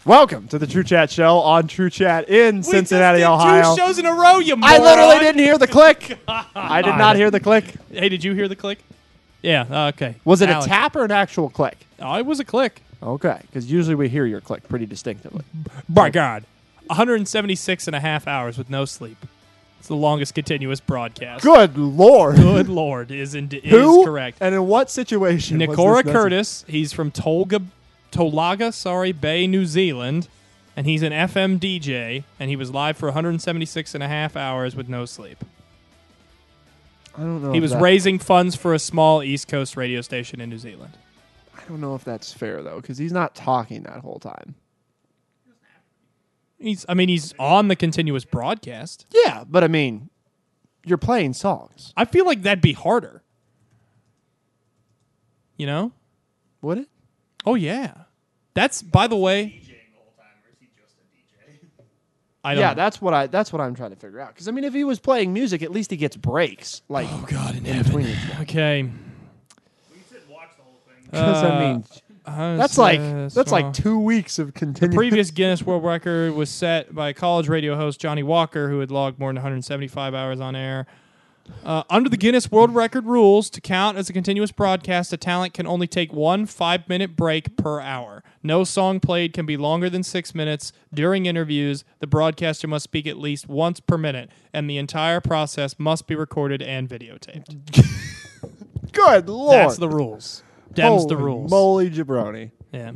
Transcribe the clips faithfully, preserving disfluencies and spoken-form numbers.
Welcome to the True Chat Show on True Chat in Cincinnati, we just did Ohio. Two shows in a row, you I moron. literally didn't hear the click. I did not hear the click. Hey, did you hear the click? Yeah. Uh, okay. Was it Alex. a tap or an actual click? Oh, it was a click. Okay, because usually we hear your click pretty distinctively. My God, one hundred seventy-six and a half hours with no sleep. It's the longest continuous broadcast. Good Lord. Good Lord is in, is Who? correct. And in what situation? was Nicora this message? Curtis. He's from Tolga, Tolaga, sorry, Bay, New Zealand, and he's an F M D J, and he was live for one hundred seventy-six and a half hours with no sleep. I don't know. He if was that, raising funds for a small East Coast radio station in New Zealand. I don't know if that's fair though, because he's not talking that whole time. He's, I mean, he's on the continuous broadcast. Yeah, but I mean, you're playing songs. I feel like that'd be harder. You know? Would it? Oh, yeah. That's, by the way... I don't Yeah, know. that's what I. That's what I'm trying to figure out. Because I mean, if he was playing music, at least he gets breaks. Like, Oh, God in, in heaven. between each one. Okay. Because I mean, that's like that's like two weeks of continuous. Previous Guinness World Record was set by college radio host Johnny Walker, who had logged more than one hundred seventy-five hours on air. Uh, under the Guinness World Record rules, to count as a continuous broadcast, a talent can only take one five-minute break per hour. No song played can be longer than six minutes. During interviews, the broadcaster must speak at least once per minute, and the entire process must be recorded and videotaped. Good Lord, That's the rules. Dem's the Holy rules. Moly jabroni. Yeah.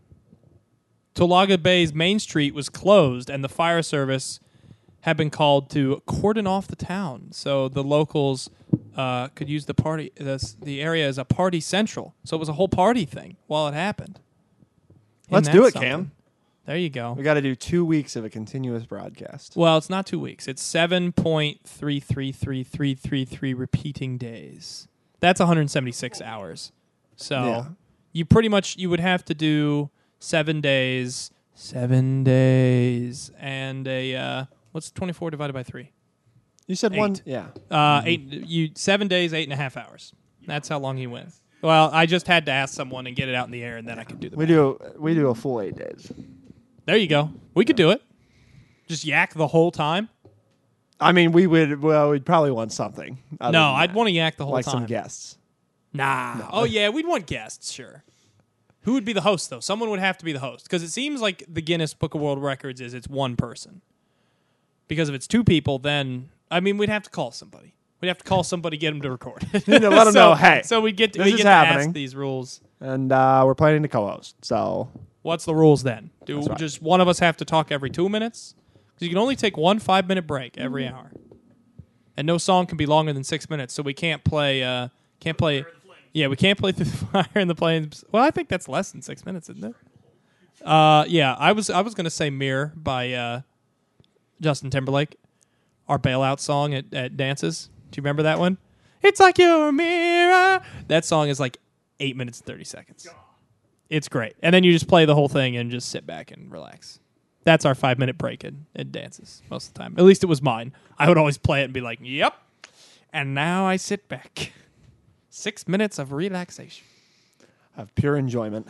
Tolaga Bay's Main Street was closed, and the fire service had been called to cordon off the town, so the locals uh, could use the party, the, the area as a party central. So it was a whole party thing while it happened. Isn't Let's that do it, something? Cam. There you go. We got to do two weeks of a continuous broadcast. Well, it's not two weeks. It's seven point three three three three three three repeating days. That's one hundred seventy-six hours. So Yeah. you pretty much you would have to do seven days, seven days, and a uh, what's twenty-four divided by three? You said one. Eight. Yeah. Uh, eight. You seven days, eight and a half hours. That's how long he went. Well, I just had to ask someone and get it out in the air, and then I could do the. We math. do. We do a full eight days. There you go. We could do it. Just yak the whole time. I mean, we would. Well, we'd probably want something. other No, than I'd that. want to yak the whole like time. some guests. Nah. Oh, yeah, we'd want guests, sure. Who would be the host, though? Someone would have to be the host. Because it seems like the Guinness Book of World Records is it's one person. Because if it's two people, then, I mean, we'd have to call somebody. We'd have to call somebody, get them to record. You know, let them so, know, hey, So we get to, this we is get to happening. ask these rules. And uh, we're planning to co-host. So What's the rules then? Do That's right. just one of us have to talk every two minutes? Because you can only take one five-minute break every hour. And no song can be longer than six minutes, so we can't play... Uh, can't play... Yeah, we can't play Through the Fire and the Flames. Well, I think that's less than six minutes, isn't it? Uh, yeah, I was I was going to say Mirror by uh, Justin Timberlake, our bailout song at, at dances. Do you remember that one? It's like you're a mirror. That song is like eight minutes and thirty seconds. It's great. And then you just play the whole thing and just sit back and relax. That's our five-minute break in, in dances most of the time. At least it was mine. I would always play it and be like, yep. And now I sit back. Six minutes of relaxation. of pure enjoyment.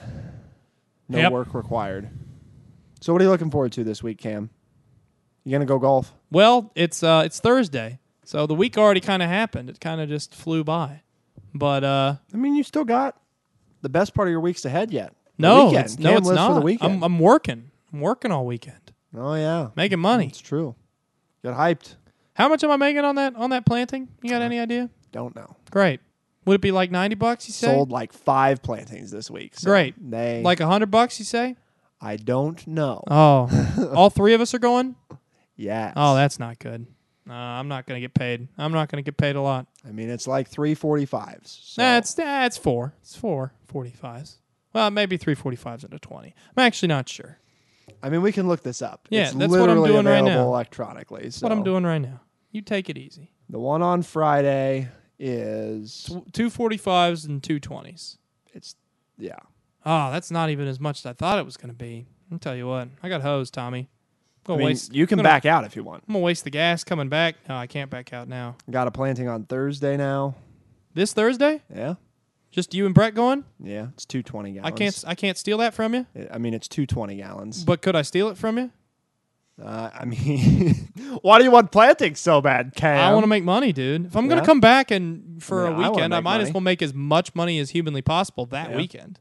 No Yep. work required. So what are you looking forward to this week, Cam? You gonna go golf? Well, it's uh, it's Thursday, so the week already kind of happened. It kind of just flew by. But uh, I mean, you still got the best part of your weeks ahead yet. The no, weekend. it's, no, Cam it's lives not. for the weekend. I'm, I'm working. I'm working all weekend, oh yeah, making money. it's true. Get hyped. How much am I making on that on that planting? You got any idea? Don't know. Great. Would it be like ninety bucks? You say? Sold like five plantings this week. So Great. They Like a hundred bucks? You say? I don't know. Oh, all three of us are going. Yes. Oh, that's not good. Uh, I'm not going to get paid. I'm not going to get paid a lot. I mean, it's like three forty-fives. So. Nah, it's nah, it's four. It's four forty-fives. Well, maybe three forty-fives and a twenty. I'm actually not sure. I mean, we can look this up. Yeah, it's that's what I'm literally doing right available now. electronically. That's So what I'm doing right now. You take it easy. The one on Friday is Two forty-fives and two twenties. it's yeah. Oh, that's not even as much as I thought it was going to be. I'll tell you what. I got hosed, Tommy. I'm I gonna mean, waste. you can I'm gonna, back out if you want. I'm gonna waste the gas coming back. No, I can't back out now. Got a planting on Thursday now. This Thursday? Yeah. Just you and Brett going? Yeah, it's two twenty gallons. I can't. I can't steal that from you. I mean, it's two twenty gallons. But could I steal it from you? Uh, I mean, why do you want planting so bad, Cam? I want to make money, dude. If I'm gonna Yeah? come back and for I mean, I a wanna weekend, I, make might as money. well make as much money as humanly possible that Yeah. weekend.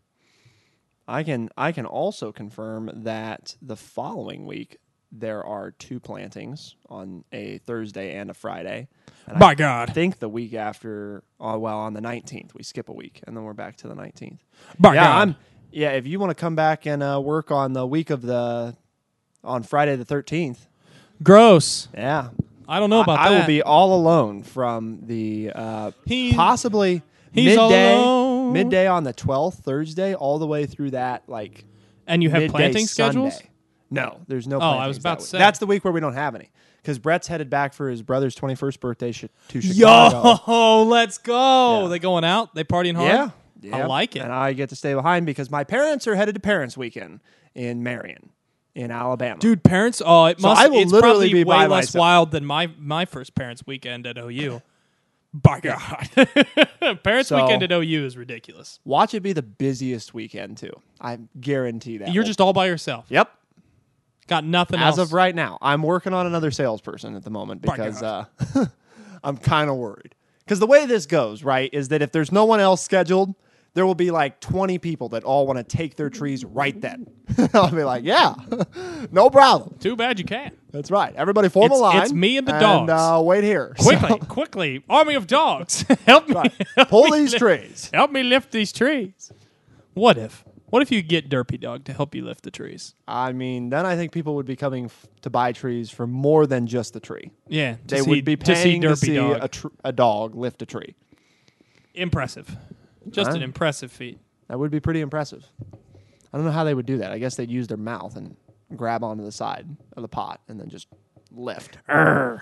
I can. I can also confirm that the following week there are two plantings on a Thursday and a Friday. And By I God. think the week after, uh, well, on the nineteenth, we skip a week, and then we're back to the nineteenth. By yeah, God. I'm. Yeah, if you want to come back and uh, work on the week of the, on Friday the thirteenth. Gross. Yeah, I don't know about I, that. I will be all alone from the uh, He- possibly he's all midday, alone. midday on the twelfth, Thursday, all the way through that like And you have midday planting Sunday. schedules? No, there's no. Oh, I plantings was about that to week. say. That's the week where we don't have any because Brett's headed back for his brother's twenty-first birthday sh- to Chicago. Yo, let's go. Yeah. They going out? They partying hard? Yeah. I Yep. like it. And I get to stay behind because my parents are headed to Parents Weekend in Marion, in Alabama. Dude, parents, oh, it So must I will it's literally probably be way by less myself. wild than my my first parents' weekend at O U. By God. Parents' So- weekend at O U is ridiculous. watch it be the busiest weekend too. I guarantee that. You're We'll- just all by yourself. Yep. Got nothing As else. of right now, I'm working on another salesperson at the moment My because uh, God. I'm kind of worried. Because the way this goes, right, is that if there's no one else scheduled, there will be like twenty people that all want to take their trees right then. I'll be like, yeah, no problem. Too bad you can't. That's right. Everybody form It's- a line. it's me and the and, dogs. Uh, wait here. Quickly, So, quickly. Army of dogs. help me. help pull me these lift- trees. Help me lift these trees. What if? What if you get Derpy Dog to help you lift the trees? I mean, then I think people would be coming f- to buy trees for more than just the tree. Yeah. to They see- would be to see paying to Derpy see, Dog. a, tr- a dog lift a tree. Impressive. Just Huh? an impressive feat. That would be pretty impressive. I don't know how they would do that. I guess they'd use their mouth and grab onto the side of the pot and then just lift. Arrgh.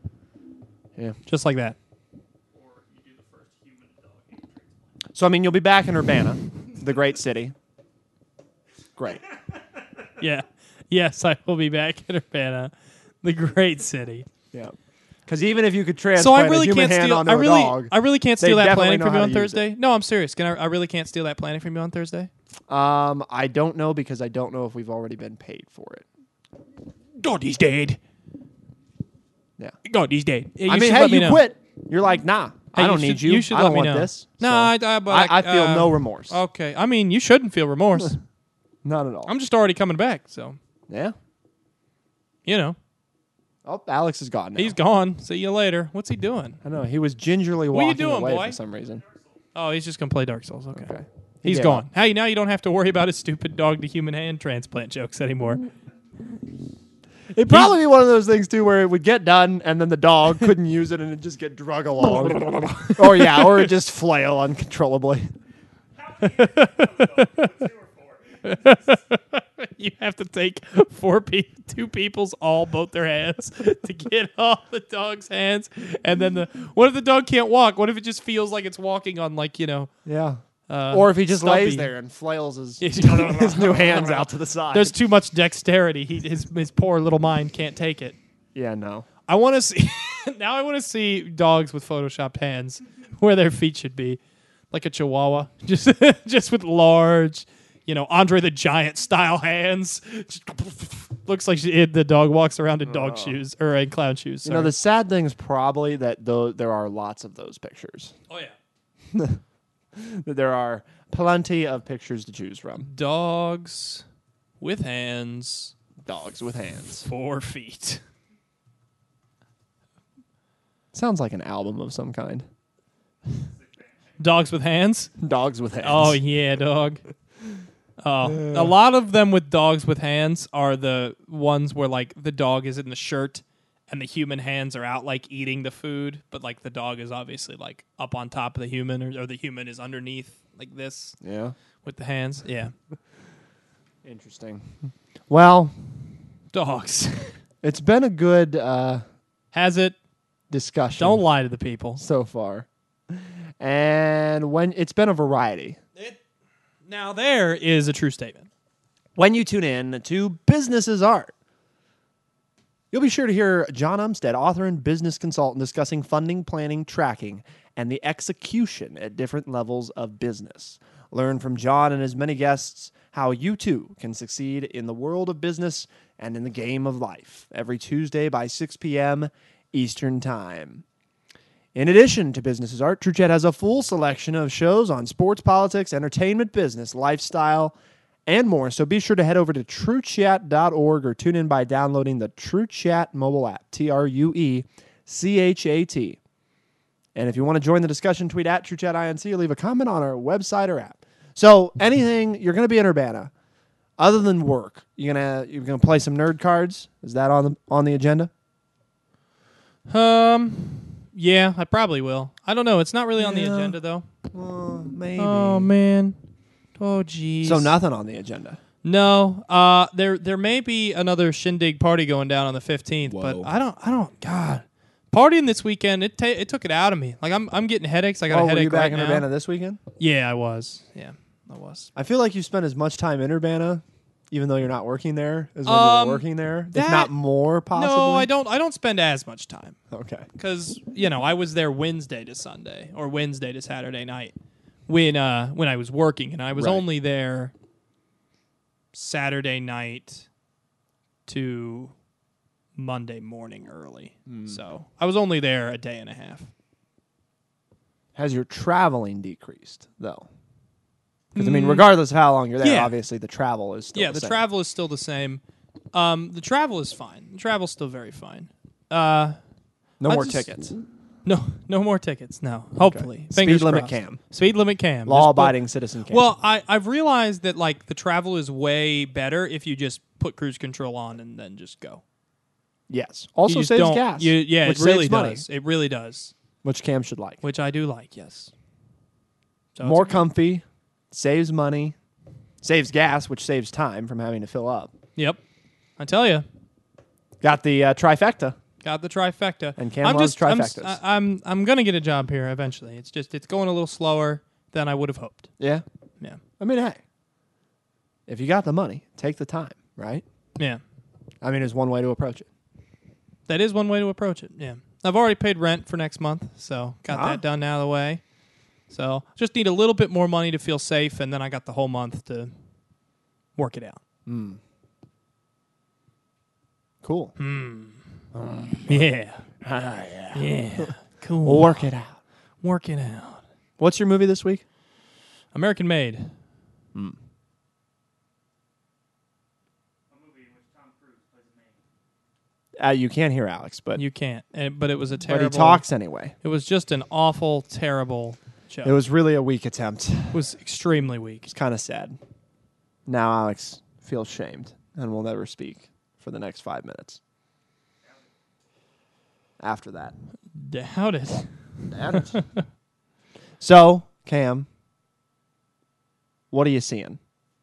Yeah. Just like that. So, I mean, you'll be back in Urbana, the great city. Great. Yeah. Yes, I will be back in Urbana, the great city. Yeah. Because even if you could transplant So I really a human can't hand steal. onto I a really, dog, I really can't they steal that definitely planning know from you how on to use Thursday. No, I'm serious. Can I? I really can't steal that planning from you on Thursday. um, I don't know because I don't know if we've already been paid for it. God, he's dead. Yeah. God, he's dead. Yeah, I you mean, should hey, let me you know. quit. You're like, nah, Hey, I don't you need should- you. you should I let don't me want know. this. No, So I, I, but I, I feel uh, no remorse. Okay, I mean, you shouldn't feel remorse. Not at all. I'm just already coming back, so yeah. you know Oh, Alex is gone now. he's gone. See you later. What's he doing? I know. He was gingerly What are you walking doing, away boy? for some reason. Oh, he's just gonna play Dark Souls. Okay, Okay. He he's gave gone. up. Hey, now you don't have to worry about his stupid dog to human hand transplant jokes anymore. It'd probably be one of those things too, where it would get done, and then the dog couldn't use it, and it'd just get drug along, or yeah, or it'd just flail uncontrollably. You have to take four pe- two people's all both their hands to get off the dog's hands, and then the what if the dog can't walk? What if it just feels like it's walking on like you know? Yeah. Uh, Or if he just lays stumpy. there and flails his He's- his new hands out to the side. There's too much dexterity. He his his poor little mind can't take it. yeah, no. I want to see now. I want to see dogs with photoshopped hands where their feet should be, like a Chihuahua, just just with large, you know, Andre the Giant style hands. Just looks like she, the dog walks around in dog shoes or in clown shoes. You know, sorry. the sad thing is probably that though there are lots of those pictures. oh yeah, That there are plenty of pictures to choose from. dogs with hands, Dogs with hands. four feet. Sounds like an album of some kind. Dogs with hands. Dogs with hands. Oh yeah, dog. Oh, a lot of them with dogs with hands are the ones where like the dog is in the shirt and the human hands are out like eating the food, but like the dog is obviously like up on top of the human, or, or the human is underneath like this Yeah. with the hands. Yeah, Interesting. Well, dogs. it's been a good uh, Has it? discussion Don't lie to the people. so far. And when it's been a variety. It, now there is a true statement. When you tune in to Business is Art, you'll be sure to hear John Umstead, author and business consultant, discussing funding, planning, tracking, and the execution at different levels of business. Learn from John and his many guests how you too can succeed in the world of business and in the game of life every Tuesday by six p.m. Eastern Time. In addition to Business is Art, True Chat has a full selection of shows on sports, politics, entertainment, business, lifestyle, and more. So be sure to head over to true chat dot org or tune in by downloading the True Chat mobile app, T R U E C H A T. And if you want to join the discussion, tweet at TrueChatINC or leave a comment on our website or app. So anything, you're going to be in Urbana. Other than work, you're gonna you're gonna play some nerd cards. Is that on the on the agenda? Um, yeah, I probably will. I don't know. It's not really on the Yeah. agenda though. Well, maybe. Oh man. Oh geez. So nothing on the agenda. No. Uh, there there may be another shindig party going down on the fifteenth, but Whoa. I don't I don't. God, partying this weekend it ta- it took it out of me. Like I'm I'm getting headaches. I got Oh, a were headache you back right in now. Urbana this weekend? Yeah, I was. Yeah, I was. I feel like you spent as much time in Urbana, even though you're not working there, as when Um, you were working there. that- if not more, possibly. No, I don't. I don't spend as much time. Okay. Because you know I was there Wednesday to Sunday or Wednesday to Saturday night when uh when I was working, and I was Right. only there Saturday night to Monday morning early. So I was only there a day and a half. Has your traveling decreased though? Because I mean, regardless of how long you're there, Yeah. obviously the travel is still yeah, the, the same. travel is still the same. Um, the travel is fine. The travel's still very fine. Uh, No I more just- tickets. no, no more tickets. No, hopefully. Speed Fingers limit crossed. cam. Speed limit cam. Just put- Law-abiding citizen cam. Well, I, I've realized that like the travel is way better if you just put cruise control on and then just go. yes. You Also just saves don't- gas. You, yeah, which it really saves money, does. It really does, which Cam should like. which I do like. Yes. So More it's- comfy, saves money, saves gas, which saves time from having to fill up. Yep. I tell you, Got the uh, trifecta. got the trifecta. And Cam I'm loves just, I'm, trifectas. s- I- I'm I'm gonna get a job here eventually. It's just it's going a little slower than I would have hoped. Yeah. Yeah. I mean, hey, if you got the money, take the time, right? Yeah. I mean, it's one way to approach it. That is one way to approach it. Yeah. I've already paid rent for next month, so got Ah. that done out of the way. So just need a little bit more money to feel safe, and then I got the whole month to work it out. Cool. Yeah. Ah, yeah. Yeah. Cool. We'll work it out. Work it out. What's your movie this week? American Made. Uh, you can't hear Alex, but You can't. Uh, But it was a but terrible. he talks anyway. It was just an awful, terrible show. It was really a weak attempt. It was extremely weak. It's kind of sad. Now Alex feels shamed and will never speak for the next five minutes. After that. Doubt it. So, Cam, what are you seeing?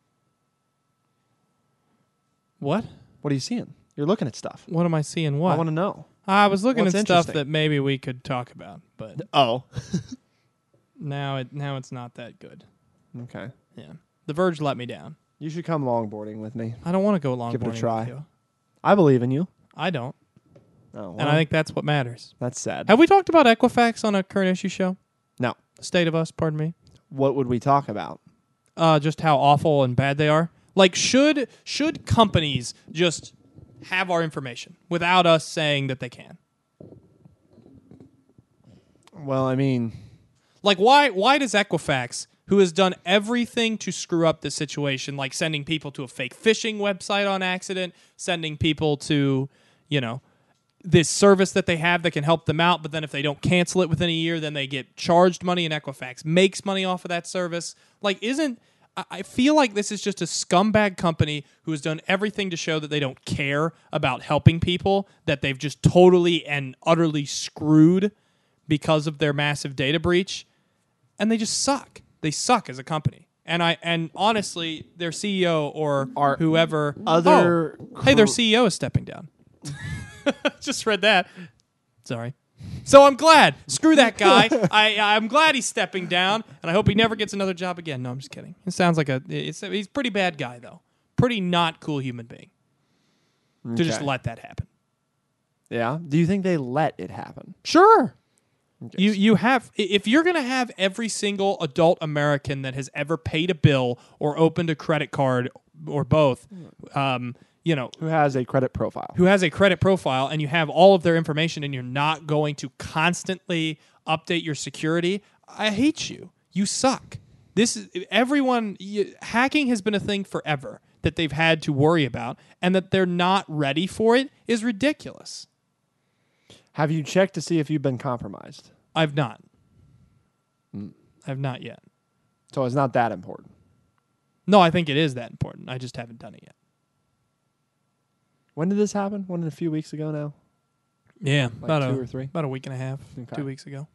What? What are you seeing? You're looking at stuff. What am I seeing? I What? want to know. I was looking What's at stuff interesting? that maybe we could talk about, but Oh. now it now it's not that good. Okay. Yeah. The Verge let me down. You should come longboarding with me. I don't want to go longboarding Give it a try. with you. I believe in you. I don't. Oh, well, And I think that's what matters. that's sad. Have we talked about Equifax on a current issue show? No. State of Us, pardon me. What would we talk about? Uh, just how awful and bad they are. Like, should should companies just have our information without us saying that they can? Well, I mean, Like, why why does Equifax, who has done everything to screw up the situation, like sending people to a fake phishing website on accident, sending people to, you know, this service that they have that can help them out, but then if they don't cancel it within a year, then they get charged money, and Equifax makes money off of that service. Like, isn't I- I feel like this is just a scumbag company who has done everything to show that they don't care about helping people, that they've just totally and utterly screwed because of their massive data breach, and they just suck. They suck as a company. And I and honestly, their C E O or Are whoever other Oh, hey, their cor- C E O is stepping down. Just read that. Sorry. So I'm glad. Screw that guy. I I'm glad he's stepping down, and I hope he never gets another job again. No, I'm just kidding. It sounds like a it's, he's a pretty bad guy though. Pretty not cool human being to just Okay. let that happen. yeah. Do you think they let it happen? Sure. You you have if you're going to have every single adult American that has ever paid a bill or opened a credit card or both, um, you know, Who has a credit profile? who has a credit profile, and you have all of their information, and you're not going to constantly update your security, I hate you. You suck. This is everyone. You, hacking has been a thing forever that they've had to worry about, and that they're not ready for it is ridiculous. Have you checked to see if you've been compromised? I've not. I've not yet. So it's not that important. No, I think it is that important. I just haven't done it yet. When did this happen? One a few weeks ago now? Yeah, Like about two a, or three? about a week and a half, Okay. two weeks ago.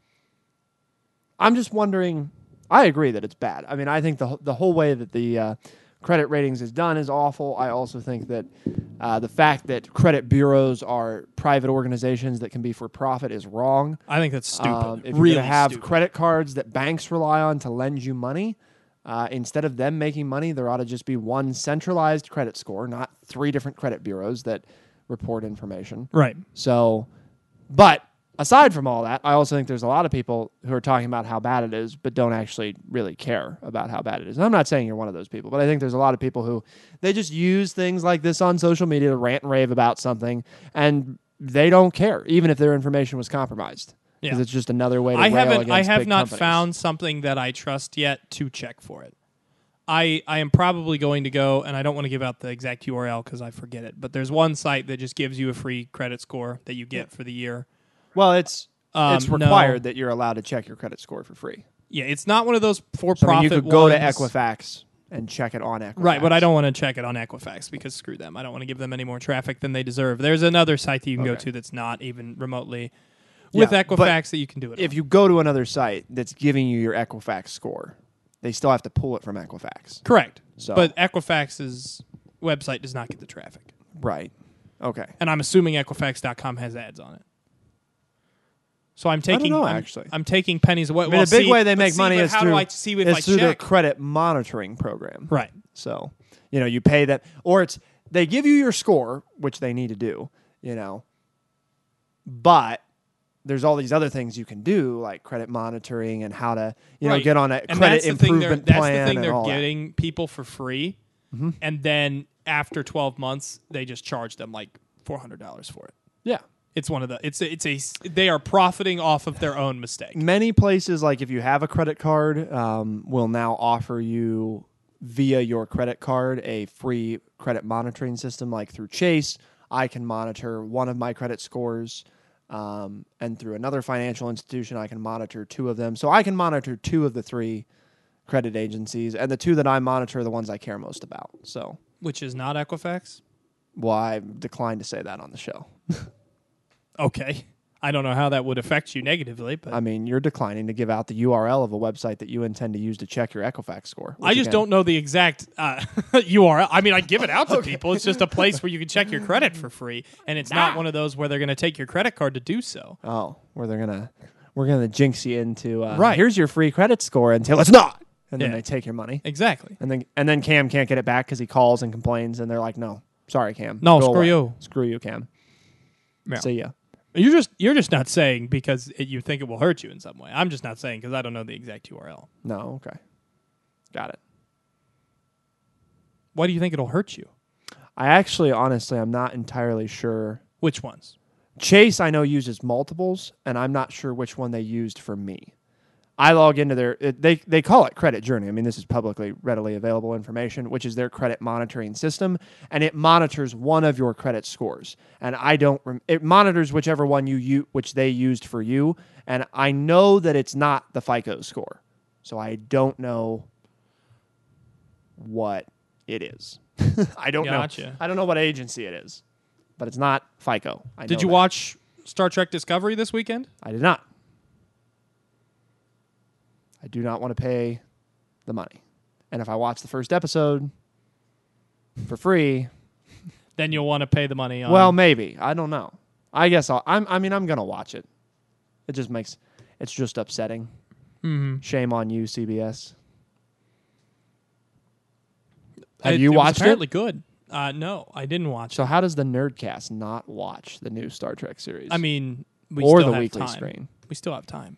I'm just wondering. I agree that it's bad. I mean, I think the wh- the whole way that the uh, credit ratings is done is awful. I also think that uh, the fact that credit bureaus are private organizations that can be for profit is wrong. I think that's stupid. Um, if really you're going to have stupid. credit cards that banks rely on to lend you money, uh, instead of them making money, there ought to just be one centralized credit score, not three different credit bureaus that report information. Right. So, but aside from all that, I also think there's a lot of people who are talking about how bad it is, but don't actually really care about how bad it is. And I'm not saying you're one of those people, but I think there's a lot of people who they just use things like this on social media to rant and rave about something, and they don't care, even if their information was compromised. Because Yeah. it's just another way to I rail haven't. against I have big not companies. found something that I trust yet to check for it. I I am probably going to go, and I don't want to give out the exact U R L because I forget it. But there's one site that just gives you a free credit score that you get for the year. Well, it's Um, it's no. required that you're allowed to check your credit score for free. Yeah, it's not one of those So I for-profit mean, you could go to ones. Equifax and check it on Equifax. Right, but I don't want to check it on Equifax because screw them. I don't want to give them any more traffic than they deserve. There's another site that you can go Okay. to that's not even remotely with Yeah, but Equifax that you can do it If on. you go to another site that's giving you your Equifax score, they still have to pull it from Equifax. Correct. So- But Equifax's website does not get the traffic. Right. Okay. And I'm assuming Equifax dot com has ads on it. So I'm don't taking know, I'm, actually. I'm taking pennies away. I mean, well, a big see- way they but make see, money but is how through, do I see if is I through their check? credit monitoring program. Right. So, you know, you pay them, or it's they give you your score, which they need to do, you know, but there's all these other things you can do, like credit monitoring and how to, you know, Right. get on a And credit that's the thing they're- improvement that's plan the thing and they're all that. getting people for free, and then after twelve months, they just charge them like four hundred dollars for it. Yeah. It's one of the. It's a, it's a. They are profiting off of their own mistake. Many places, like if you have a credit card, um, will now offer you via your credit card a free credit monitoring system. Like through Chase, I can monitor one of my credit scores, um, and through another financial institution, I can monitor two of them. So I can monitor two of the three credit agencies, and the two that I monitor are the ones I care most about. So, Which is not Equifax. well, I declined to say that on the show. Okay. I don't know how that would affect you negatively, but I mean, you're declining to give out the U R L of a website that you intend to use to check your Equifax score. I which just again- don't know the exact uh, U R L. I mean, I give it out to people. It's just a place where you can check your credit for free, and it's not one of those where they're going to take your credit card to do so. Oh, where they're gonna we're gonna jinx you into uh, Right. Here's your free credit score until it's not, and then Yeah. they take your money, Exactly. and then and then Cam can't get it back because he calls and complains, and they're like, "No, sorry, Cam. No, Go screw away. you." Screw you, Cam. Yeah. See ya." You're just you're just not saying because it, you think it will hurt you in some way. I'm just not saying because I don't know the exact U R L. No, okay, got it. Why do you think it'll hurt you? I actually, honestly, I'm not entirely sure. Which ones? Chase, I know, uses multiples, and I'm not sure which one they used for me. I log into their it, they they call it Credit Journey. I mean, this is publicly readily available information, which is their credit monitoring system, and it monitors one of your credit scores. And I don't rem- it monitors whichever one you, you which they used for you, and I know that it's not the FICO score. So I don't know what it is. I don't Gotcha. know. I don't know what agency it is. But it's not FICO. I Did know you that. watch Star Trek Discovery this weekend? I did not. I do not want to pay the money. And if I watch the first episode for free, Then you'll want to pay the money on. well, maybe. I don't know. I guess I'll, I'm, I mean, I'm going to watch it. It just makes, it's just upsetting. Mhm. Shame on you, C B S. Have It- you it was watched it? apparently good. Uh, no, I didn't watch So it. how does the Nerdcast not watch the new Star Trek series? I mean, we or still the have weekly time. screen? We still have time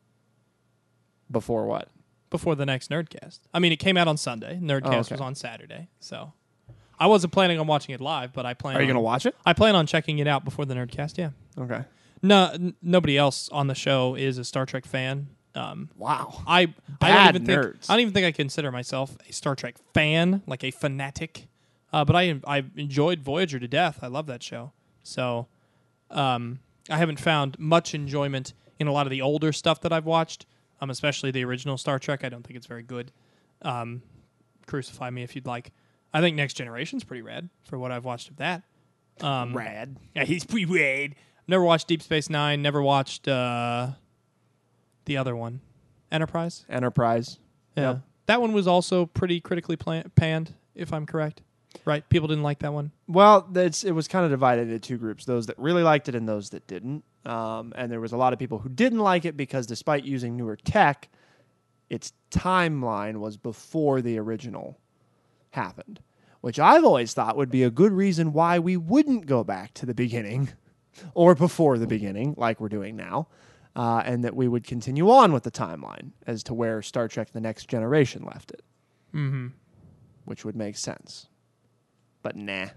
Before what? before the next Nerdcast. I mean, it came out on Sunday. Nerdcast Oh, okay. was on Saturday, so I wasn't planning on watching it live, but I plan. Are you on, going to watch it? I plan on checking it out before the Nerdcast. Yeah. Okay. No, n- nobody else on the show is a Star Trek fan. Um, Wow. I I Bad don't even think nerds. I don't even think I consider myself a Star Trek fan, like a fanatic. Uh, but I I enjoyed Voyager to death. I love that show. So, um, I haven't found much enjoyment in a lot of the older stuff that I've watched. Um, especially the original Star Trek. I don't think it's very good. Um, crucify me if you'd like. I think Next Generation's pretty rad for what I've watched of that. Um, Rad. Yeah, he's pretty rad. Never watched Deep Space Nine. Never watched uh, the other one, Enterprise. Enterprise. Yeah, Yep. that one was also pretty critically plan- panned, if I'm correct. Right? People didn't like that one. Well, it's, it was kind of divided into two groups, those that really liked it and those that didn't. Um, and there was a lot of people who didn't like it because despite using newer tech, its timeline was before the original happened, which I've always thought would be a good reason why we wouldn't go back to the beginning or before the beginning like we're doing now, uh, and that we would continue on with the timeline as to where Star Trek The Next Generation left it, Mm-hmm. which would make sense. But nah.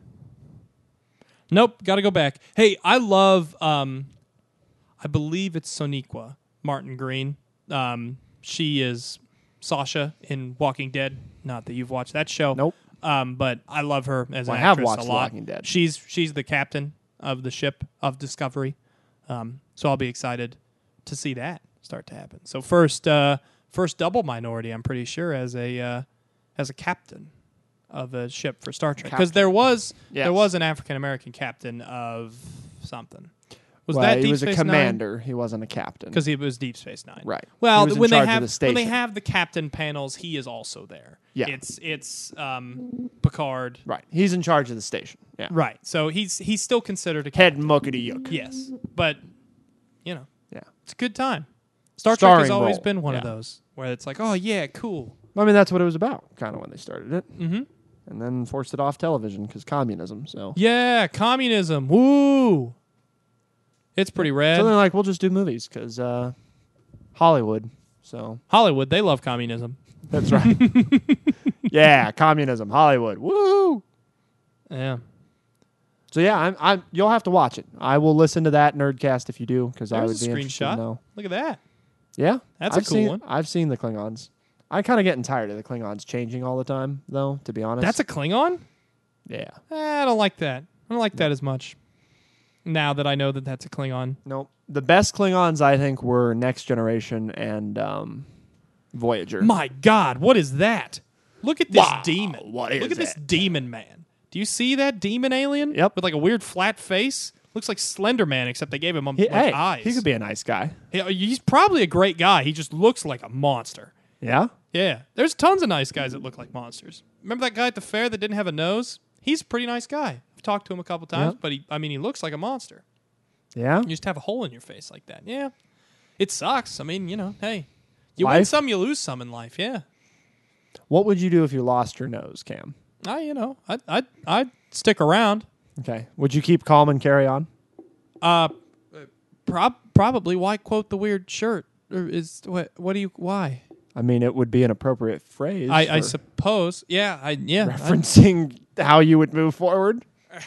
Nope, got to go back. Hey, I love, um, I believe it's Soniqua Martin Green. Um, she is Sasha in Walking Dead. Not that you've watched that show. Nope. Um, but I love her as Well, an I have actress watched a The lot. Walking Dead. She's she's the captain of the ship of Discovery. Um, so I'll be excited to see that start to happen. So first, uh, first double minority, I'm pretty sure, as a uh, as a captain of a ship for Star Trek, because Captain. there was Yes. there was an African American captain of something. Was well, that he Deep was Space a commander. He wasn't a captain. Because he was Deep Space Nine, Right. Well, He was in when they charge of have the when they station. have the captain panels, he is also there. Yeah. it's it's um, Picard, Right. He's in charge of the station. Yeah. right? So he's he's still considered a captain. Head muckety yuck. Yes, but you know, Yeah. it's a good time. Star Trek has Starring always role. been one of Yeah. those where it's like, oh yeah, cool. I mean, that's what it was about, kind of when they started it. Mm-hmm. And then forced it off television because communism. So. Yeah, communism. Woo! It's pretty rad. So they're like, we'll just do movies because uh, Hollywood. So Hollywood, they love communism. that's right. Yeah, communism, Hollywood. Woo! Yeah. So yeah, I'm, I'm. You'll have to watch it. I will listen to that Nerdcast if you do because I would There's be a interested to screenshot. know. Look at that. Yeah, That's a I've cool seen, one. I've seen the Klingons. I'm kind of getting tired of the Klingons changing all the time, though. To be honest, That's a Klingon? yeah. Eh, I don't like that. I don't like that as much. Now that I know that that's a Klingon. Nope. The best Klingons, I think, were Next Generation and um, Voyager. My God, what is that? Look at this Wow, demon. what Look is at this it? demon man. Do you see that demon alien? Yep. With like a weird flat face? Looks like Slender Man, except they gave him um, He, like hey, eyes. he could be a nice guy. He- he's probably a great guy. He just looks like a monster. Yeah? Yeah. There's tons of nice guys that look like monsters. Remember that guy at the fair that didn't have a nose? He's a pretty nice guy. I've talked to him a couple times, Yep. but he I mean he looks like a monster. Yeah? You just have a hole in your face like that. Yeah. It sucks. I mean, you know, hey. You win Life? some, you lose some in life. Yeah. What would you do if you lost your nose, Cam? I, you know, I'd, I'd, I'd stick around. Okay. Would you keep calm and carry on? Uh, prob- probably. Why quote the weird shirt? Or is what? What do you? Why? I mean, it would be an appropriate phrase. I, I for suppose. Yeah. I yeah. I- referencing how you would move forward.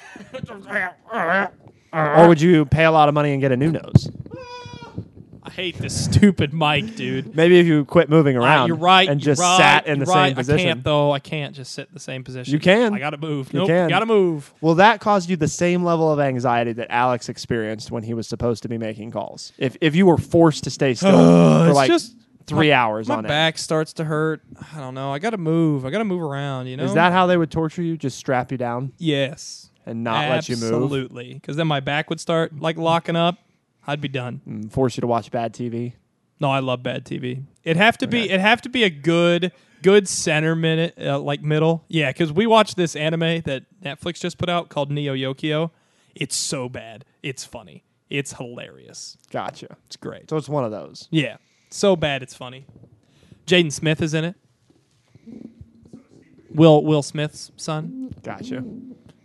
Or would you pay a lot of money and get a new nose? I hate this stupid mic, dude. Maybe if you quit moving Uh, around you're right. and you're just right, sat in the you're same right. position. I can't though. I can't just sit in the same position. You can. I gotta move. You nope. can. Gotta move. Well, that caused you the same level of anxiety that Alex experienced when he was supposed to be making calls. If if you were forced to stay still for it's like just three my, hours My on back starts to hurt. I don't know. I gotta move. I gotta move around. You know. it. Is that how they would torture you? Just strap you down Yes. and not let you move? Absolutely. Because then my back would start like locking up. I'd be done. And force you to watch bad T V? No, I love bad T V. It'd have to be. Okay. It'd have to be a good, good center minute, uh, like middle. Yeah, because we watched this anime that Netflix just put out called Neo Yokio. It's so bad. It's funny. It's hilarious. Gotcha. It's great. So it's one of those. Yeah, so bad it's funny. Jaden Smith is in it. Will Will Smith's son. Gotcha.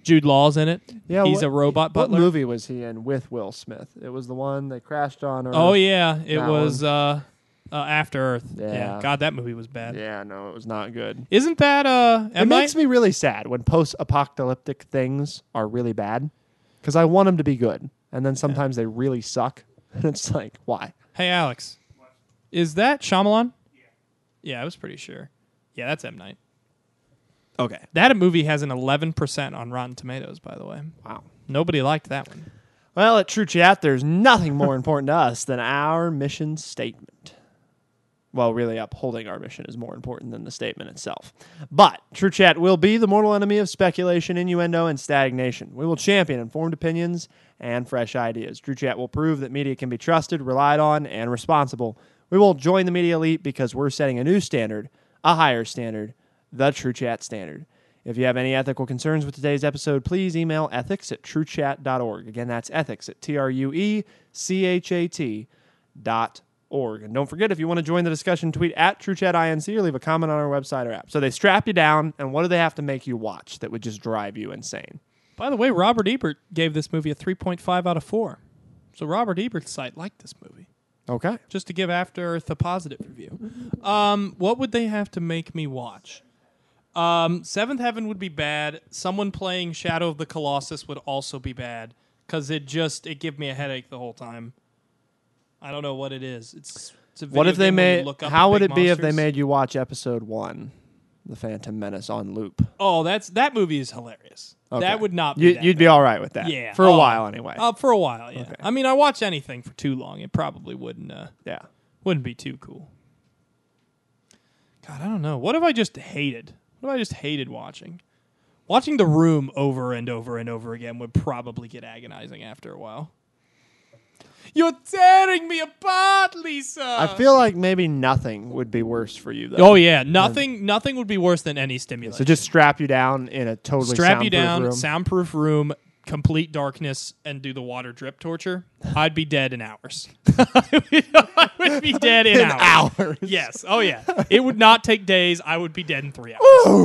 Jude Law's in it. Yeah, He's what- a robot What butler. movie was he in with Will Smith? It was the one they crashed on. Earth. Oh yeah, it That was uh, uh, After Earth. Yeah. God, that movie was bad. Yeah, no, it was not good. Isn't that uh? It M. makes Night? me really sad when post-apocalyptic things are really bad because I want them to be good, and then sometimes they really suck. And it's like, why? Hey Alex, is that Shyamalan? Yeah. Yeah, I was pretty sure. Yeah, that's M Night. Okay. That movie has an eleven percent on Rotten Tomatoes, by the way. Wow. Nobody liked that one. Well, at True Chat, there's nothing more important to us than our mission statement. Well, really, upholding our mission is more important than the statement itself. But True Chat will be the mortal enemy of speculation, innuendo, and stagnation. We will champion informed opinions and fresh ideas. True Chat will prove that media can be trusted, relied on, and responsible. We will join the media elite because we're setting a new standard, a higher standard, the True Chat standard. If you have any ethical concerns with today's episode, please email ethics at truechat dot org. Again, that's ethics at T R U E C H A T dot org. And don't forget, if you want to join the discussion, tweet at TrueChatInc or leave a comment on our website or app. So they strap you down, and what do they have to make you watch that would just drive you insane? By the way, Robert Ebert gave this movie a three point five out of four. So Robert Ebert's site liked this movie. Okay. Just to give After Earth a positive review. Um, what would they have to make me watch? Um, Seventh Heaven would be bad. Someone playing Shadow of the Colossus would also be bad because it just it give me a headache the whole time. I don't know what it is. It's, it's a video What if they game where you made? look up How at would big it be if they monsters. made you watch episode one, The Phantom Menace, on loop? Oh, that's that movie is hilarious. Okay. That would not. Be You, that you'd bad. be all right with that. Yeah, For a oh, while, anyway. Uh, for a while, yeah. Okay. I mean, I watch anything for too long. It probably wouldn't. Uh, yeah. wouldn't be too cool. God, I don't know. What if I just hated? What if I just hated watching? Watching The Room over and over and over again would probably get agonizing after a while. You're tearing me apart, Lisa. I feel like maybe nothing would be worse for you, though. Oh yeah, nothing. Nothing would be worse than any stimulation. So just strap you down in a totally strap you soundproof down, room. soundproof room, complete darkness, and do the water drip torture. I'd be dead in hours. I would be dead in, In hours. hours. Yes. Oh yeah. It would not take days. I would be dead in three hours.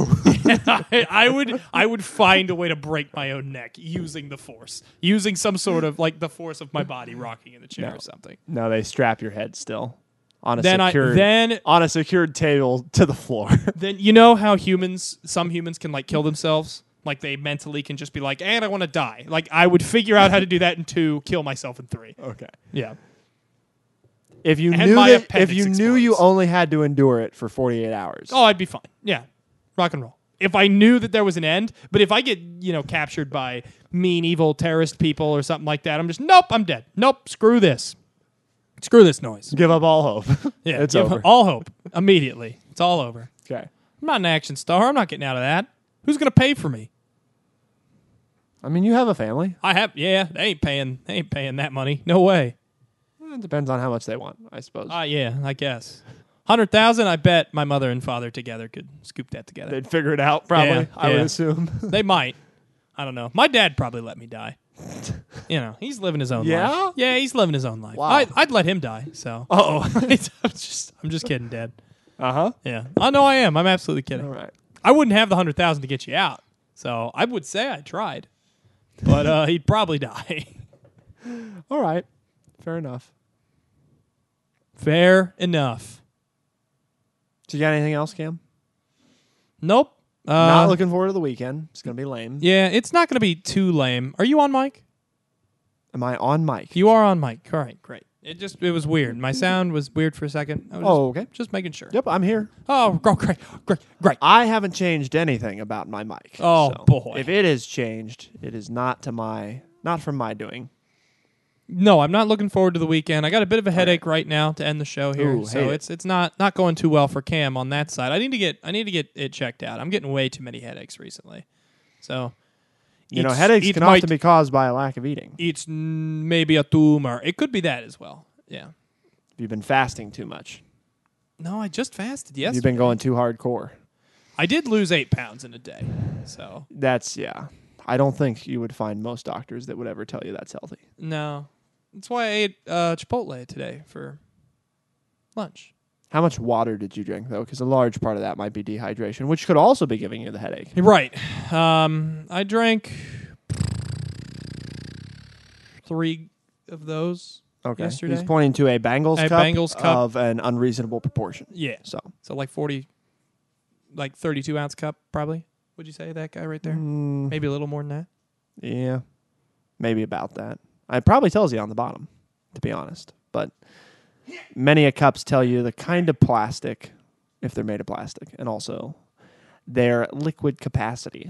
I, I would. I would find a way to break my own neck using the force, using some sort of like the force of my body rocking in the chair No. or something. No, they strap your head still on a Then I secured then on a secured table to the floor. then you know how humans, some humans can like kill themselves. Like they mentally can just be like, and I want to die. Like I would figure out how to do that in two, kill myself in three. Okay. Yeah. If you And knew my that, if appendix you knew you explodes. only had to endure it for forty-eight hours. Oh, I'd be fine. Yeah. Rock and roll. If I knew that there was an end, but if I get, you know, captured by mean, evil terrorist people or something like that, I'm just, nope, I'm dead. Nope, screw this. Screw this noise. Give up all hope. Yeah, it's give over. all hope immediately. It's all over. Okay. I'm not an action star. I'm not getting out of that. Who's going to pay for me? I mean, you have a family. I have, yeah, they ain't paying, they ain't paying that money. No way. It depends on how much they want, I suppose. Ah, yeah, I guess. one hundred thousand, I bet my mother and father together could scoop that together. They'd figure it out, probably. Yeah, I would yeah. assume. They might. I don't know. My dad probably let me die. You know, he's living his own Yeah? life. Yeah, he's living his own life. Wow. I, I'd let him die. So, Oh. I'm just, I'm just kidding, Dad. uh huh. Yeah, I know I am. I'm absolutely kidding. All right. I wouldn't have the hundred thousand to get you out. So I would say I tried, but uh, he'd probably die. All right. Fair enough. Fair enough. So you got anything else, Cam? Nope. Uh, Not looking forward to the weekend. It's gonna be lame. Yeah, it's not going to be too lame. Are you on mic? Am I on mic? You are on mic. All right, great. It just it was weird. My sound was weird for a second. I was Oh, okay. just, just making sure. Yep, I'm here. Oh, oh, great, great, great. I haven't changed anything about my mic. Oh, so boy. If it is changed, it is not to my not from my doing. No, I'm not looking forward to the weekend. I got a bit of a headache right now to end the show here, Ooh, so hate it. it's it's not not going too well for Cam on that side. I need to get I need to get it checked out. I'm getting way too many headaches recently, so You know, it's- headaches it can might- often be caused by a lack of eating. It's mm, maybe a tumor. It could be that as well. Yeah. If you've been fasting too much. No, I just fasted If yesterday. You've been going too hardcore. I did lose eight pounds in a day, so That's yeah. I don't think you would find most doctors that would ever tell you that's healthy. no. That's why I ate uh, Chipotle today for lunch. How much water did you drink, though? Because a large part of that might be dehydration, which could also be giving you the headache. You're right. Um, I drank three of those Okay. yesterday. He's pointing to a Bengals A cup Bengals cup. of an unreasonable proportion. Yeah. So, So like forty, like thirty-two ounce cup, probably. Would you say that guy right there? mm, Maybe a little more than that. yeah, maybe about that. It probably tells you on the bottom, to be honest. But many a cups tell you the kind of plastic, if they're made of plastic, and also their liquid capacity.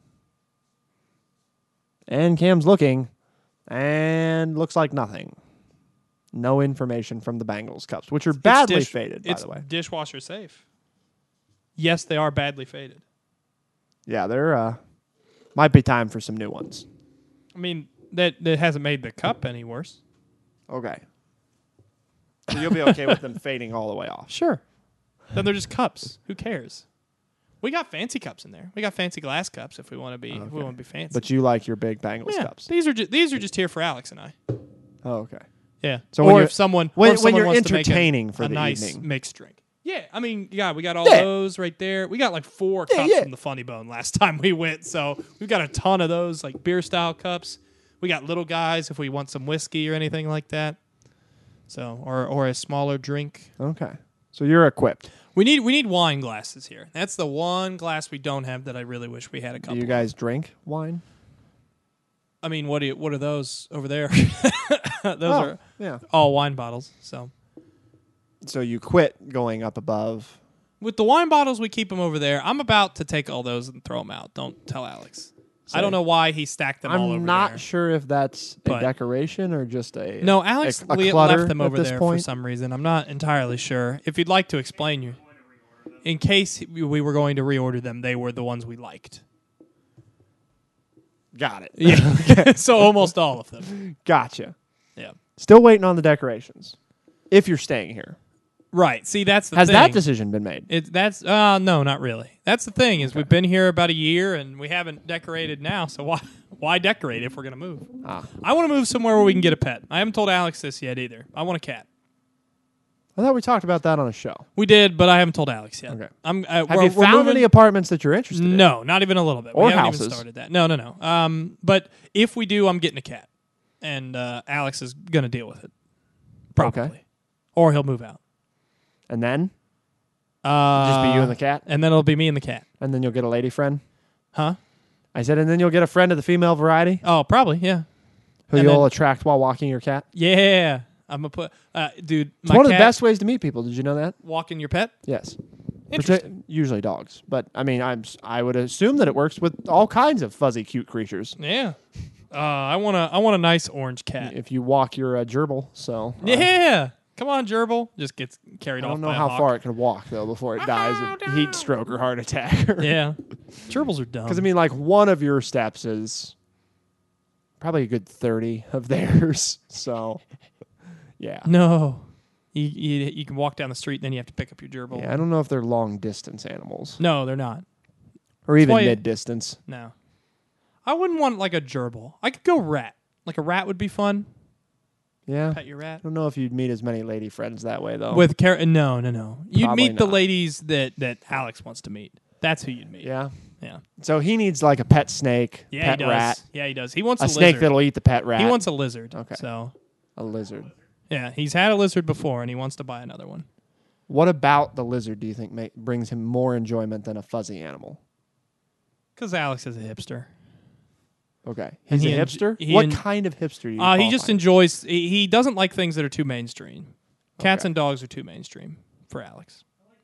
And Cam's looking, and looks like nothing. No information from the Bengals cups, which are badly It's dish- faded, by it's the way. dishwasher safe. Yes, they are badly faded. Yeah, they're uh, might be time for some new ones. I mean, that that hasn't made the cup any worse. Okay. So you'll be okay with them fading all the way off. Sure. Then they're just cups. Who cares? We got fancy cups in there. We got fancy glass cups if we want to be if we Okay. want to be fancy. But you like your big Bengals yeah, cups. these are ju- these are just here for Alex and I. Oh, okay. Yeah. So or when you're- if someone when- or if when someone you're wants to make a- entertaining for a the nice evening. mixed drink. Yeah, I mean, yeah, we got all Yeah. those right there. We got like four Yeah, cups yeah. from the Funny Bone last time we went, so we've got a ton of those like beer style cups. We got little guys if we want some whiskey or anything like that. So or or a smaller drink. Okay. So you're equipped. We need we need wine glasses here. That's the one glass we don't have that I really wish we had a Do couple. you guys drink wine? I mean, what do you, what are those over there? those Oh, are yeah. all wine bottles. So So you quit going up above. with the wine bottles, we keep them over there. I'm about to take all those and throw them out. Don't tell Alex. I Say. don't know why he stacked them all over I'm not there. sure if that's But- a decoration or just a No, Alex a, a le- clutter left them at over this there point. for some reason. I'm not entirely sure. If you'd like to explain, you, in case we were going to reorder them, they were the ones we liked. Got it. Yeah, so almost all of them. Gotcha. Yeah, Still waiting on the decorations. If you're staying here, right. See, that's the has thing. that decision been made? It, that's uh no, not really. That's the thing is we've been here about a year and we haven't decorated now. So why why decorate if we're gonna move? Ah, I want to move somewhere where we can get a pet. I haven't told Alex this yet either. I want a cat. I thought we talked about that on a show. We did, but I haven't told Alex yet. Okay. I'm. Uh, Have we're, you we're found moving- any apartments that you're interested in? No, not even a little bit. Or we haven't houses. even started that. No, no, no. Um, but if we do, I'm getting a cat, and uh, Alex is gonna deal with it, probably, Okay. or he'll move out. And then Uh, just be you and the cat, and then it'll be me and the cat, and then you'll get a lady friend. huh? I said, and then you'll get a friend of the female variety Oh, probably, yeah, who And you'll then- attract while walking your cat. yeah. I'm gonna put, uh, dude. It's my one of the cat best ways to meet people. Did you know that? walking your pet. Yes. Interesting. Partic- usually dogs, but I mean, I'm s- I would assume that it works with all kinds of fuzzy, cute creatures. Yeah. Uh, I want a I want a nice orange cat. If you walk your uh, gerbil, so uh, Yeah. Come on, gerbil. Just gets carried I off don't know by a how hawk. far it can walk though before it dies of heat stroke or heart attack. Yeah. Gerbils are dumb. Because I mean, like one of your steps is probably a good thirty of theirs. So, yeah, No. You, you you can walk down the street, then you have to pick up your gerbil. yeah. I don't know if they're long distance animals No, they're not. or even why- mid distance. No. I wouldn't want like a gerbil. I could go rat. Like a rat would be fun. Yeah, Pet your rat. I don't know if you'd meet as many lady friends that way though. With car- no, no, no. You'd Probably meet the not. ladies that, that Alex wants to meet. That's who you'd meet. yeah, Yeah. so he needs like a pet snake, Yeah, pet he does. rat, Yeah, he does. He wants a, a, snake lizard. that'll eat the pet rat. He wants a lizard. Okay. So a lizard. yeah, he's had a lizard before, and he wants to buy another one. What about the lizard do you think ma- brings him more enjoyment than a fuzzy animal? Because Alex is a hipster. Okay, And he's he a en- hipster. he what en- kind of hipster do you? Uh, he just qualify? enjoys. He, he doesn't like things that are too mainstream. Cats Okay. and dogs are too mainstream for Alex.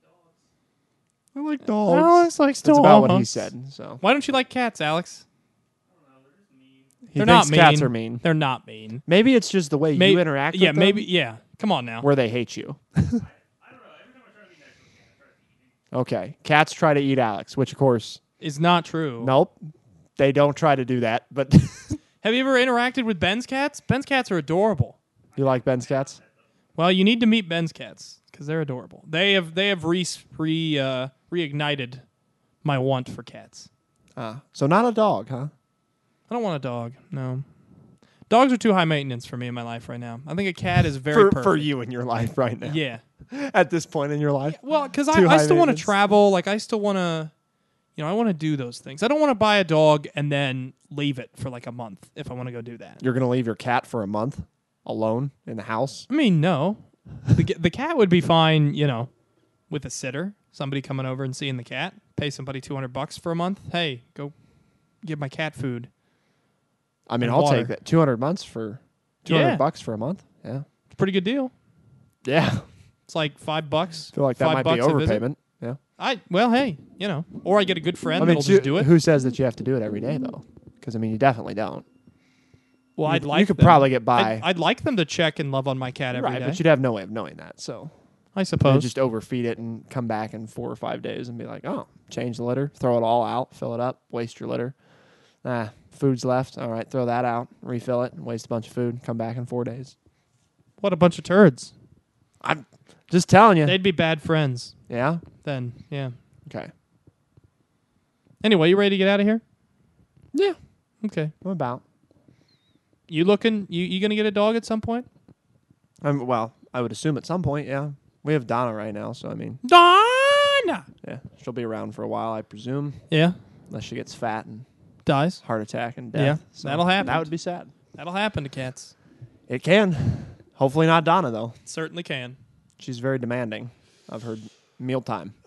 I like dogs. Alex likes That's about what he dogs. said. So Why don't you like cats, Alex? he They're thinks not mean. cats are mean. They're not mean. Maybe it's just the way May- you interact. Yeah, with them maybe. Yeah. Come on now. where they hate you. Okay, cats try to eat Alex, which of course, It's not true. nope, they don't try to do that. But Have you ever interacted with Ben's cats? Ben's cats are adorable. you like Ben's cats? Well, you need to meet Ben's cats because they're adorable. They have they have re re uh, reignited my want for cats. Uh, so not a dog, huh? I don't want a dog. No. Dogs are too high maintenance for me in my life right now. I think a cat is very For, perfect. for you in your life right now. Yeah. At this point in your life. Well, because I, Too I high still want to maintenance. travel. Like, I still want to, you know, I want to do those things. I don't want to buy a dog and then leave it for like a month if I want to go do that. You're going to leave your cat for a month alone in the house? I mean, no. The, the cat would be fine, you know, with a sitter. Somebody coming over and seeing the cat. Pay somebody two hundred bucks for a month. Hey, go give my cat food. I mean, And I'll water. take that. two hundred months for two hundred Yeah. bucks for a month? Yeah. It's a pretty good deal. Yeah. It's like five bucks. I feel like that five might be bucks a visit. overpayment. Yeah. I well, hey, you know, or I get a good friend I mean, that'll so- just do it. who says that you have to do it every day, though? Because, I mean, you definitely don't. Well, you, I'd like you could them- probably get by. I'd, I'd like them to check and love on my cat every day. right, but you'd have no way of knowing that. So I you suppose. just overfeed it and come back in four or five days and be like, oh, change the litter, throw it all out, fill it up, waste your litter. Ah, food's left. All right, throw that out, refill it, waste a bunch of food, come back in four days. What a bunch of turds. I'm just telling you. They'd be bad friends Yeah? then. Yeah. Okay. Anyway, you ready to get out of here? Yeah, Okay. I'm about. You looking? You you gonna get a dog at some point? I'm, well, I would assume at some point, yeah. We have Donna right now, so, I mean, Donna. yeah, she'll be around for a while, I presume, Yeah. unless she gets fat and Dies. heart attack and death. Yeah, So that'll happen. That would be sad. That'll happen to cats. It can. Hopefully not Donna, though. Certainly can. She's very demanding of her mealtime.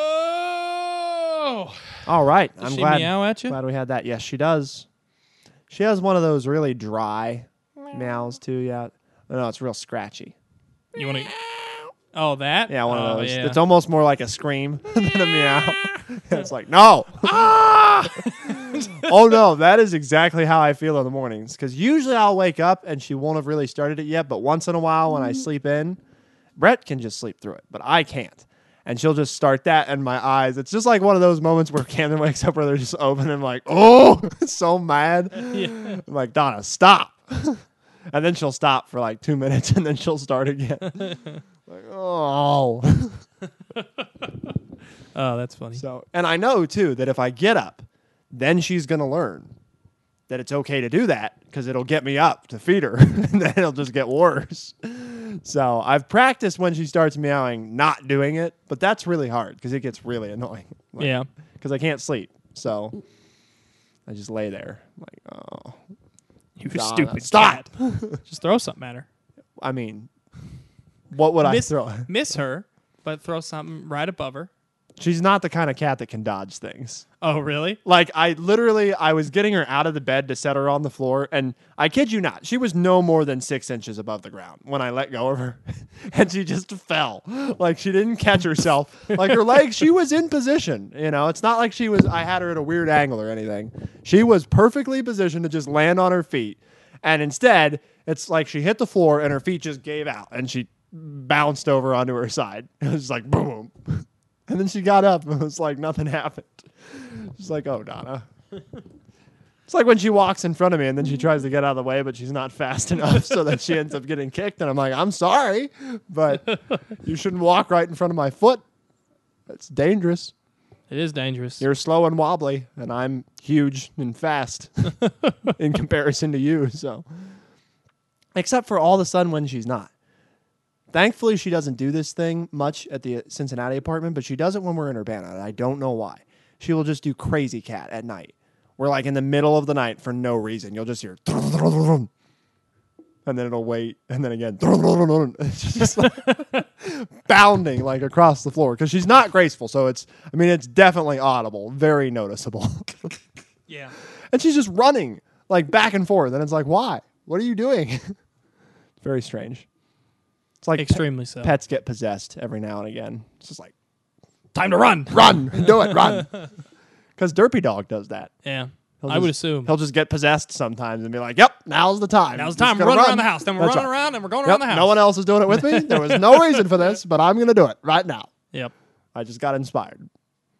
Oh. All right. Does I'm she glad, meow at you? glad we had that. Yes, she does. She has one of those really dry meows, too. Yeah. No, it's real scratchy. You want to? Oh, that? Yeah, one oh, of those. Yeah. It's almost more like a scream than a meow. It's like, no. ah! Oh, no. That is exactly how I feel in the mornings. Because usually I'll wake up and she won't have really started it yet. But once in a while when I sleep in, Brett can just sleep through it. But I can't. And she'll just start that and my eyes. It's just like one of those moments where Camden wakes up where they're just open and like, oh, so mad. Yeah. I'm like, Donna, stop. And then she'll stop for like two minutes and then she'll start again. Like, oh. Oh, that's funny. So, and I know too that if I get up, then she's going to learn that it's okay to do that because it'll get me up to feed her and then it'll just get worse. So I've practiced when she starts meowing not doing it, but that's really hard because it gets really annoying. Like, Yeah. Because I can't sleep. So I just lay there like, oh. You Donna, stupid stop. cat. Just throw something at her. I mean, what would Miss, I throw? miss her, but throw something right above her. She's not the kind of cat that can dodge things. Oh, really? Like, I literally, I was getting her out of the bed to set her on the floor, and I kid you not, she was no more than six inches above the ground when I let go of her, and she just fell. Like, she didn't catch herself. Like, her legs, she was in position, you know? It's not like she was, I had her at a weird angle or anything. She was perfectly positioned to just land on her feet, and instead, it's like she hit the floor, and her feet just gave out, and she bounced over onto her side. It was like, boom. And then she got up and it was like nothing happened. She's like, oh, Donna. It's like when she walks in front of me and then she tries to get out of the way, but she's not fast enough so that she ends up getting kicked. And I'm like, I'm sorry, but you shouldn't walk right in front of my foot. It's dangerous. It is dangerous. You're slow and wobbly, and I'm huge and fast in comparison to you. So, except for all of a sudden when she's not. Thankfully, she doesn't do this thing much at the Cincinnati apartment, but she does it when we're in Urbana, and I don't know why. She will just do crazy cat at night. We're like in the middle of the night for no reason. You'll just hear, and then it'll wait, and then again, it's just like bounding like across the floor because she's not graceful. So it's, I mean, it's definitely audible, very noticeable. Yeah. And she's just running like back and forth, and it's like, why? What are you doing? It's very strange. It's like Extremely so. pets get possessed every now and again. It's just like, Time to run. run, do it, run. Because Derpy Dog does that. Yeah. He'll I just- would assume. He'll just get possessed sometimes and be like, yep, now's the time. Now's Just the time. We're gonna running run. around the house. Then we're That's running right. around and we're going Yep, around the house. no one else is doing it with me. There was no reason for this, but I'm going to do it right now. Yep. I just got inspired.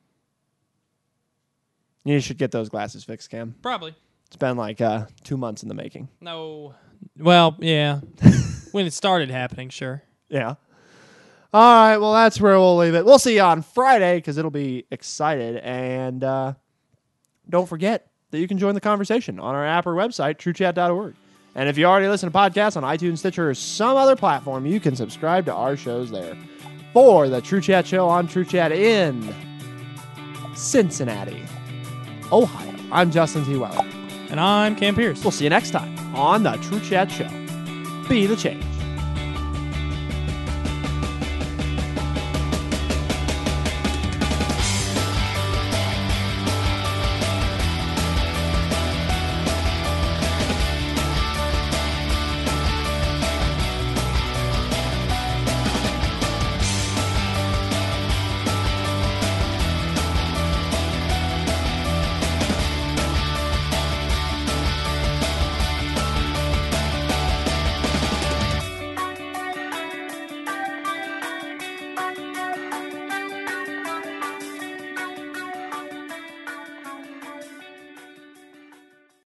You should get those glasses fixed, Cam. Probably. It's been like uh, two months in the making. No. Well, yeah. When it started happening, sure. Yeah. All right. Well, that's where we'll leave it. We'll see you on Friday because it'll be excited. And uh, don't forget that you can join the conversation on our app or website, true chat dot org. And if you already listen to podcasts on iTunes, Stitcher, or some other platform, you can subscribe to our shows there. For the True Chat Show on True Chat in Cincinnati, Ohio, I'm Justin T. Weller. And I'm Cam Pierce. We'll see you next time on the True Chat Show. Be the change.